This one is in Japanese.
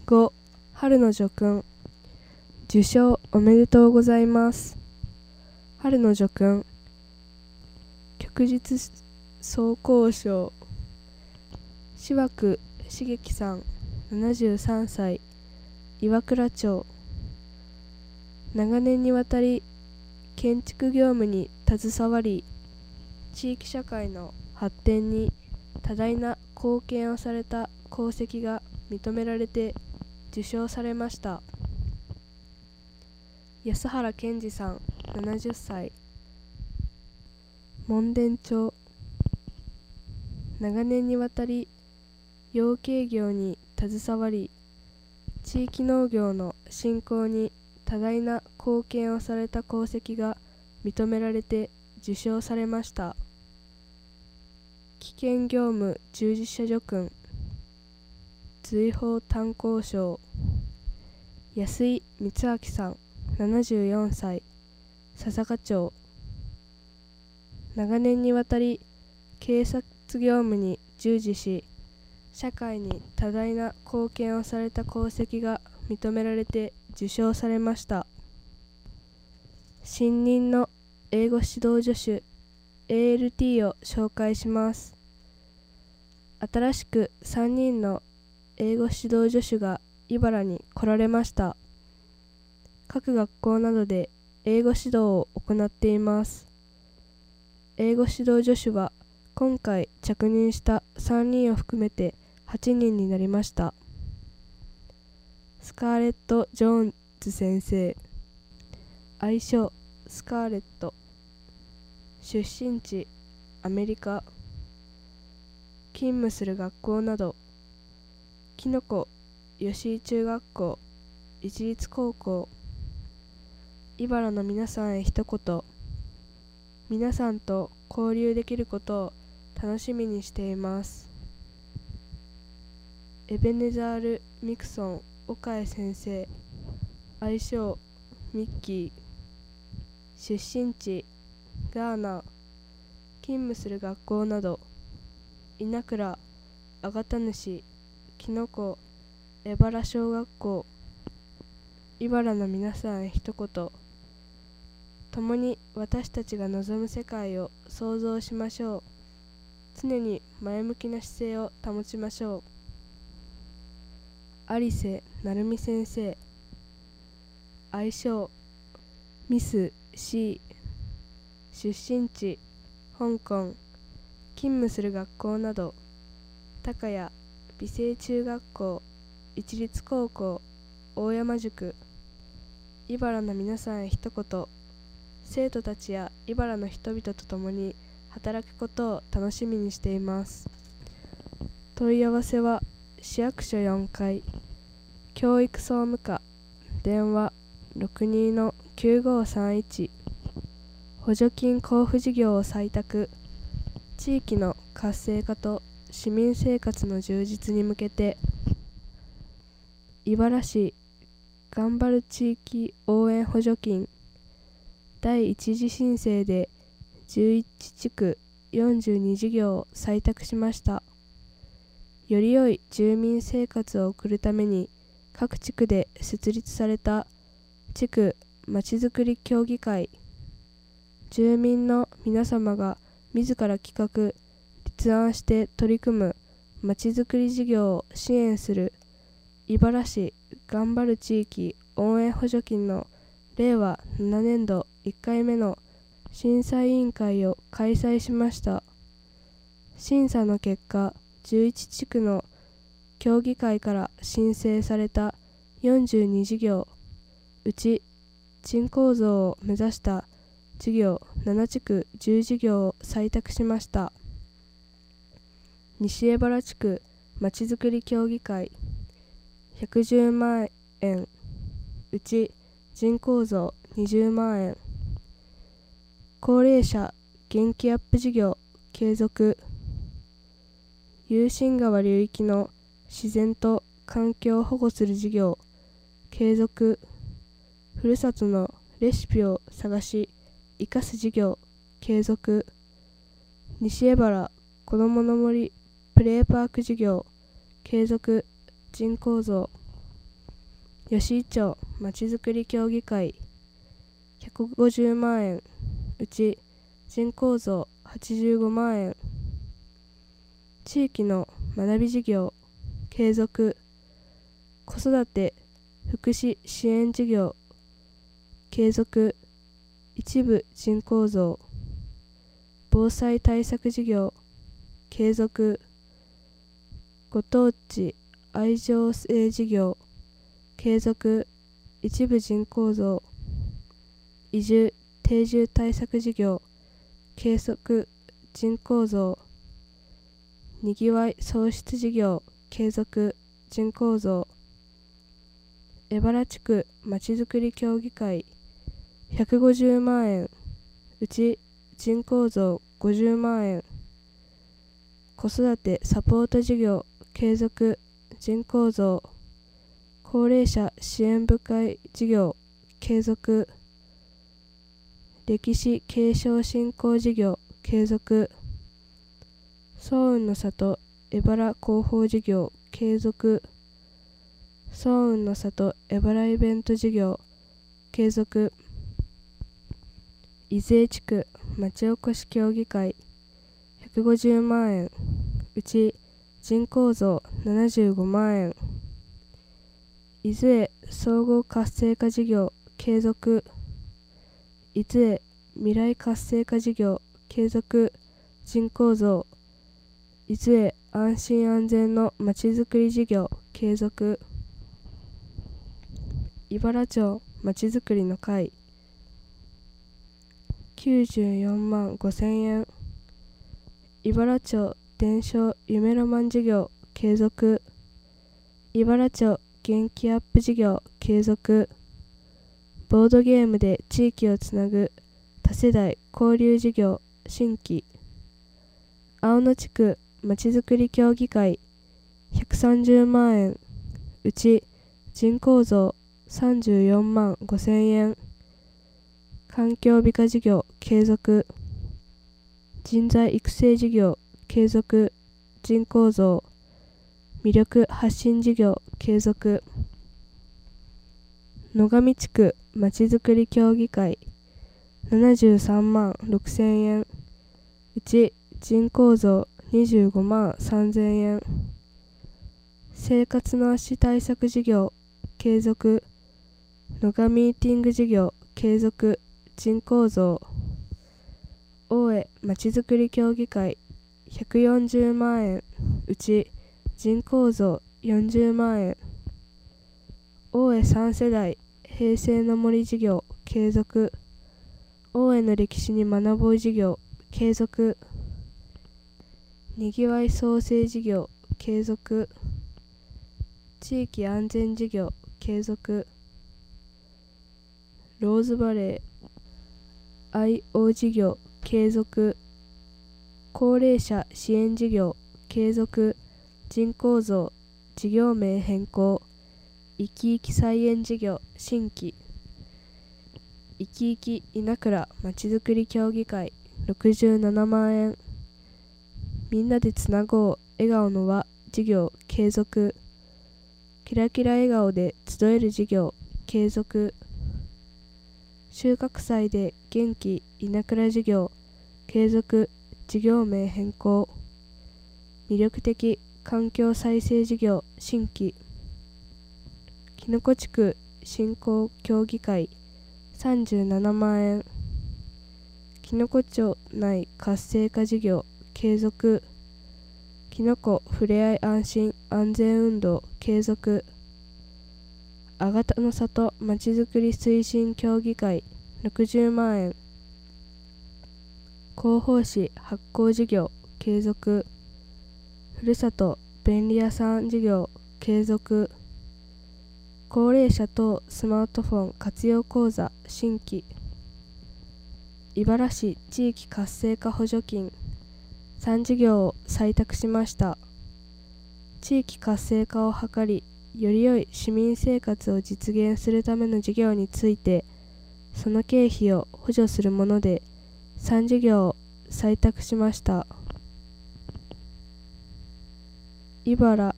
5、春の叙勲。受賞おめでとうございます。春の叙勲。旭日総工賞。柴久茂樹さん、73歳、岩倉町。長年にわたり建築業務に携わり、地域社会の発展に多大な貢献をされた功績が認められて受賞されました。安原健二さん、70歳、門田町。長年にわたり養鶏業に携わり、地域農業の振興に多大な貢献をされた功績が認められて受賞されました。危険業務従事者叙勲。随宝炭鉱賞。安井光明さん、74歳、笹賀町。長年にわたり警察業務に従事し、社会に多大な貢献をされた功績が認められて受賞されました。新任の英語指導助手 ALT を紹介します。新しく3人の英語指導助手が茨城に来られました。各学校などで英語指導を行っています。英語指導助手は今回着任した3人を含めて8人になりました。スカーレット・ジョーンズ先生。愛称スカーレット。出身地アメリカ。勤務する学校など、きのこ吉井中学校、市立高校。茨の皆さんへ一言。皆さんと交流できることを楽しみにしています。エベネザール・ミクソン・岡江先生。愛称ミッキー。出身地ガーナ。勤務する学校など、稲倉、あがた主、きのこ、江原小学校。茨の皆さんへ一言。共に私たちが望む世界を創造しましょう。常に前向きな姿勢を保ちましょう。有瀬成美先生。愛称ミス C。出身地香港。勤務する学校など、高谷美星中学校、市立高校、大山塾。茨の皆さんへ一言。生徒たちや茨の人々と共に働くことを楽しみにしています。問い合わせは市役所4階、教育総務課、電話 62-9531。補助金交付事業を採択。地域の活性化と市民生活の充実に向けて、茨市頑張る地域応援補助金第一次申請で11地区42事業を採択しました。より良い住民生活を送るために、各地区で設立された地区まちづくり協議会。住民の皆様が自ら企画・立案して取り組むまちづくり事業を支援する茨市頑張る地域応援補助金の令和7年度1回目の審査委員会を開催しました。審査の結果、11地区の協議会から申請された42事業、うち人口増を目指した事業7地区10事業を採択しました。西江原地区まちづくり協議会110万円、うち人口増20万円。高齢者元気アップ事業継続。有心川流域の自然と環境を保護する事業継続。ふるさとのレシピを探し生かす事業継続。西江原こどもの森プレーパーク事業継続。人口増。 吉井町まちづくり協議会150万円、うち人口増85万円。地域の学び事業継続、子育て福祉支援事業継続、一部人口増、防災対策事業継続、ご当地愛情性事業継続、一部人口増、移住定住対策事業継続、人口増、にぎわい創出事業継続、人口増。江原地区まちづくり協議会150万円、うち人口増50万円。子育てサポート事業継続、人口増。高齢者支援部会事業継続、歴史継承振興事業継続、早雲の里江原広報事業継続、早雲の里江原イベント事業継続、伊豆地区町おこし協議会150万円、うち人口増75万円。伊豆へ総合活性化事業継続、伊豆へ未来活性化事業継続、人口増。伊豆へ安心安全のまちづくり事業継続。茨町まちづくりの会94万5千円。茨町伝承夢ロマン事業継続、茨町元気アップ事業継続、ボードゲームで地域をつなぐ多世代交流事業新規。青野地区まちづくり協議会130万円、うち人口増34万5千円。環境美化事業継続、人材育成事業継続、人口増。魅力発信事業継続。野上地区まちづくり協議会73万6千円、うち人口増25万3千円。生活の足対策事業継続、野上ミーティング事業継続、人口増。大江まちづくり協議会140万円、うち人口増40万円。大江3世代平成の森事業継続、大江の歴史に学ぼう事業継続、にぎわい創生事業継続、地域安全事業継続、ローズバレー IO 事業継続、高齢者支援事業継続、人口増、事業名変更、いきいき菜園事業新規。いきいき稲倉まちづくり協議会67万円。みんなでつなごう笑顔の輪事業継続、キラキラ笑顔で集える事業継続、収穫祭で元気稲倉事業継続、事業名変更、魅力的環境再生事業新規。きのこ地区振興協議会37万円。きのこ町内活性化事業継続、きのこふれあい安心安全運動継続、あがたの里まちづくり推進協議会60万円。広報誌発行事業継続、ふるさと便利屋さん事業継続、高齢者等スマートフォン活用講座新規。茨市地域活性化補助金3事業を採択しました。地域活性化を図り、より良い市民生活を実現するための事業について、その経費を補助するもので3事業を採択しました。茨